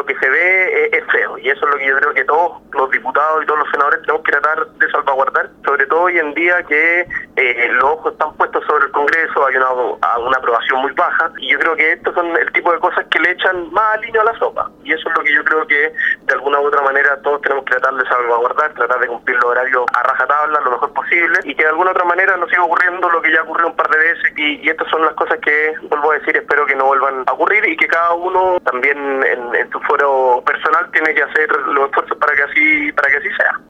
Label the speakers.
Speaker 1: lo que se ve es feo, y eso es lo que yo creo que todos los diputados y todos los senadores tenemos que tratar de salvaguardar, sobre todo hoy en día que los ojos están puestos sobre el Congreso, hay una aprobación muy baja, y yo creo que estos son el tipo de cosas que le echan más aliño a la sopa, y eso es lo que yo creo que de alguna u otra manera todos tenemos que tratar de salvaguardar, tratar de cumplir los horarios a rajatabla lo mejor posible, y que de alguna otra manera no siga ocurriendo lo que ya ocurrió un par de veces, y estas son las cosas que, vuelvo a decir, espero que no vuelvan a ocurrir, y que cada uno también en su foro personal tiene que hacer los esfuerzos para que así sea.